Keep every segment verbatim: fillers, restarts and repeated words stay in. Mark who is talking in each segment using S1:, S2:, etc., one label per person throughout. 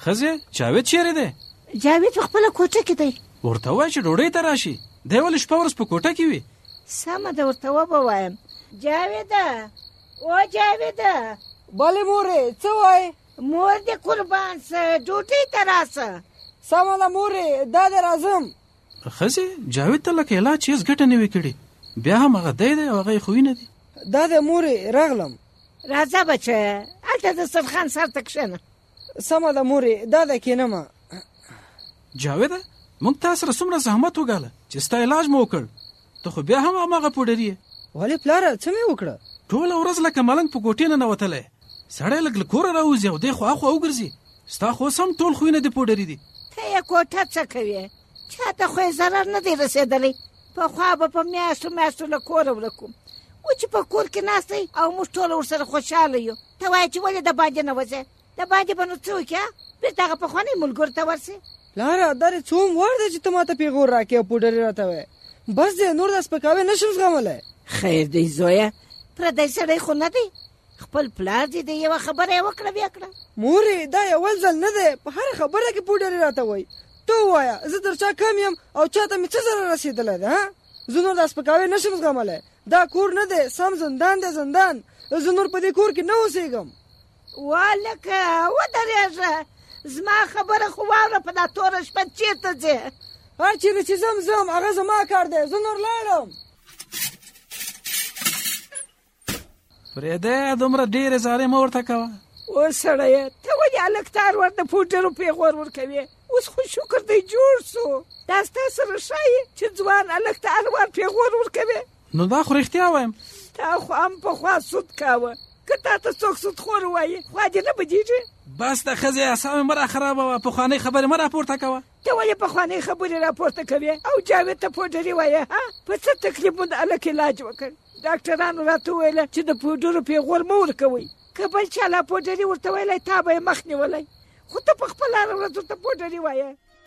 S1: ښځې جاوید چیرې دی؟
S2: جاوید په خپله کوټه کې دی.
S1: ورته ووایه چې ډوډۍ ته راشي. دی ولې شپه ورځ په کوټه کې وي؟
S2: سمه ده ورته وبوایم. جاویده او جاویده.
S3: بله مورې څه وایې؟
S2: مور دې قربان سه ډوډۍ ته راسه.
S3: سمه ده مورې دا دې راځم.
S1: ښځې جاوید ته لکه علاج چې هېڅ ګټه نه وي کړې، بیا هم هغه دی دی او هغه یې خوینه دي.
S3: دا دی مورې راغلم.
S2: راځه بچه هلته د دسترخوان سر ته کښېنه.
S3: سمه ده مورې دا ده کښېنمه.
S1: جاویده موږ تا سره څومره زحمت وګاله چې ستا علاج مو وکړ، ته خو بیا هم هماغه پوډري یې.
S3: ولې پلاره څه مې وکړه؟
S1: ټوله ورځ لکه ملنګ په ګوټې ننوتلی، سړی لږ له کوره راوځي او دی خوا خوا وګرځي. ستا خو اوس هم ټول خوینه دې پوډري دي.
S2: ته یې کوټه څه کوې؟ چاته خو یې ضرر نه دی رسېدلی. پخوا به په میاشتو میاشتو له کوره ورک وم، و چې په کور کې ناست دی او موږ ټول ورسره خوشحاله یو. ته وایې چې ولې د باندې نه وځې؟ د باندې به نو څه وکړې؟ بېرته هغه پخواني ملګرو ته ورسې.
S3: پلاره دا دې څوم وار دی چې ته ماته پیغور راکړې او پوډري راته وایې؟ بس دی نور دا سپکاوی نه شم زغملی.
S2: خیر دی زویه، پردی سړی خو نه دی، خپل پلار دې دی یوه خبره یې وکړه بیا کړه.
S3: مورې دا یول ځل نه دی، په هره خبره کې پوډري راته وایي. ته ووایه زه در چا کم یم او چاته مې څه ضرر رسېدلی دی؟ ها زه نور دا سپکاوی نه شم زغملی. دا کور نه دی، سم زندان دی زندان. زه نور په دې کور کې نه اوسېږم.
S2: والکه ودرېږه، زما خبره خو واوره. په دا توره شپه چېرته ځې؟
S3: هر چېرې چې ځم ځم هغه زما کار دی، زه نور لاړم.
S1: فرېدی دومره ډېرې زارۍ مه ورته کوه.
S2: اوس سړیه ته ولې هلک تار ورته پوډرو پیغور ورکوې؟ اوس خو شکر دی جوړ سو. دا ستا سره ښایي چې ځوان هلک ته هر وار پیغور ورکوې؟
S1: نو دا خو رښتیا وایم.
S2: تا خو هم پخوا سود کاوه، که تا ته څوک سودخور ووایي خوا دې نه بدېږي؟
S1: بس د ښځې اعصاب مې مه راخرابوه، پخوانۍ خبرې مه راپورته کوه.
S2: ته ولې پخوانۍ خبرې راپورته کوې او جاوید ته پوډري وایې؟ ها په څه تکلیف مو د هلک علاج وکړ؟ ډاکټرانو راته وویله چې د پوډرو پیغور مه ورکوئ، که بل چا لا پوډري ورته ویلی تا به یې مخ نیولی، خو ته په خپله هره ورځ ورته پوډري وایې.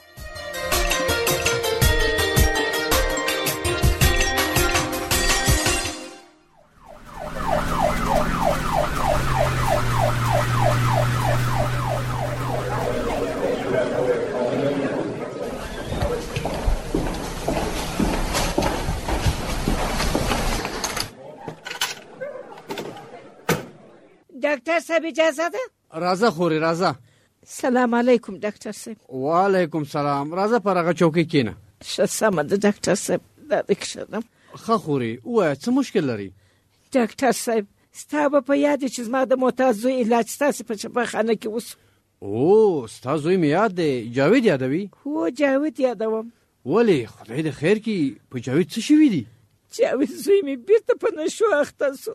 S2: ډاکټر صاحب اجازه ده؟
S4: راځه خورې راځه.
S2: سلام علیکم ډاکټر صاحب.
S4: وعلیکم سلام. راځه پر هغه چوکۍ کښېنه.
S2: ښه سمه ده ډاکټر صاحب، دا دې کښېنم.
S4: ښه خورې ووایه څه مشکل لري؟
S2: ډاکټر صاحب ستا به په یاد چې زما د معتاد زوی علاج ستاسې په شفاخانه کې وسو.
S4: او ستا زوی مې یاد دی، جاوید یادوي؟
S2: هو جاوید یادوم.
S4: ولې خدای دې خیر کړي، په جاوید څه شوي دي؟
S2: جاوید زوی مې بیرته په نشو اخته سو.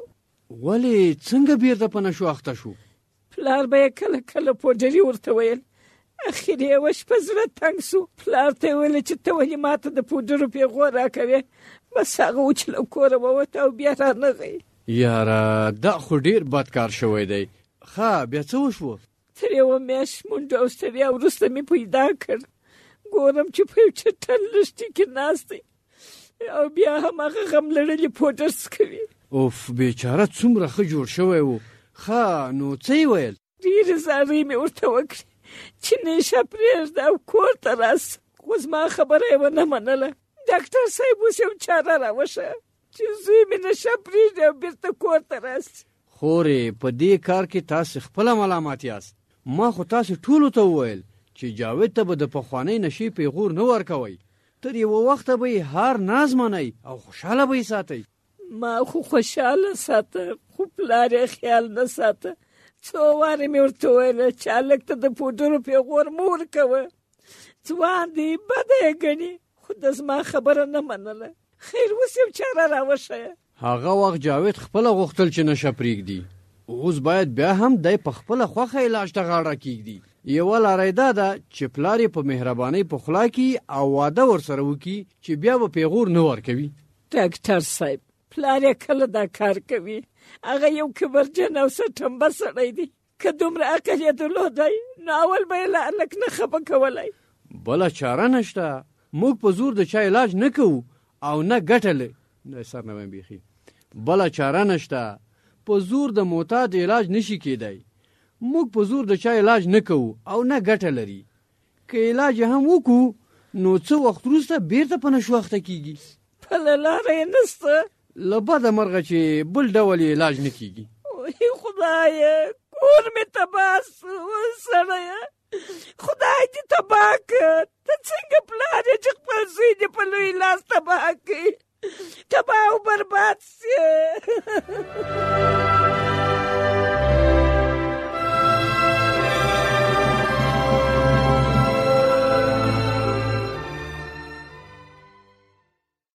S4: ولې څنګه بیرته په نشو اخته شو؟
S2: پلار به یې کله کله پوډري ورته ویل، اخر یوه شپه زړه تنګ سو. پلار ته یې ویل چې ته ولې ماته د پوډرو پیغور راکوې؟ بس هغه و چې له کوره ووته او بیا رانغی.
S4: یاره دا خو ډېر بد کار شوی دی. ښه بیا څه وشوه؟
S2: تر یوه میاشت منډه او ستړیا وروسته مې پیدا کړ، ګورم چې په یو چټل لښتي کې ناست دی او بیا هم هغه غم لړلي پوډر څکوي.
S4: اوف بیچاره څومره ښه جوړ شوی و. ښه نو څه یې ویل؟
S2: ډېرې زارۍ مې ورته وکړې چې نشه پرېږده او کور ته راسه، خو زما خبره یې ونه منله. ډاکټر صاحب اوس یو چاره راوښیه چې زوی مې نشه پرېږدي او بېرته کور ته راسي.
S4: خورې په دې کار کې تاسې خپله ملامت یاست. ما خو تاسې ټولو ته وویل چې جاوید ته به د پخوانۍ نشې پیغور نه ورکوئ، تر یوه وخته به یې هر ناز منئ او خوشحاله به یې ساتئ.
S2: ما خو خوشحاله ساته، خو پلار یې خیال نه ساته. څو وارې مې ورته ویله چې هلک ته د پوډرو پیغور مه ورکوه، ځوان دی بده یې ګڼي، خو د زما خبره نه منله. خیر اوس یو چاره راوښیه.
S4: هغه وخت جاوید خپله غوښتل چې نشه پرېږدي، اوس باید بیا هم دی په خپله خوښه علاج ته غاړه کېږدي. یوه لاره یې دا ده چې پلار یې په مهربانۍ پخلا کړي او واده ورسره وکړي چې بیا به پیغور نه ورکوي.
S2: ډاکټر صاحب پلار یې کله دا کار کوي؟ هغه یو کبرجن او سټمبه سړی دی، که دومره عقل یې درلودی نو اول به یې له هلک نه خفه کولی.
S4: بله چاره نشته، موږ په زور د چا علاج نه کوو او نه ګټه نه سر نه بیخي. بله چاره نشته، په زور د معتاد علاج نشي کېدی. موږ په زور د چا علاج نه کوو او نه ګټه لري. که علاج هم وکړو نو څه وخت وروسته بیرته په نشواخته کیږي.
S2: بله لاره یې نشته.
S4: له بده مرغه چې بل ډول علاج نه کیږي.
S2: وای خدایه کور مې تباه سو سړیه، خدای دې تباه کړه. ته څنګه پلار یې چې خپل زوی دې په لوی لاس تباه کړي؟ تباه او برباد سي.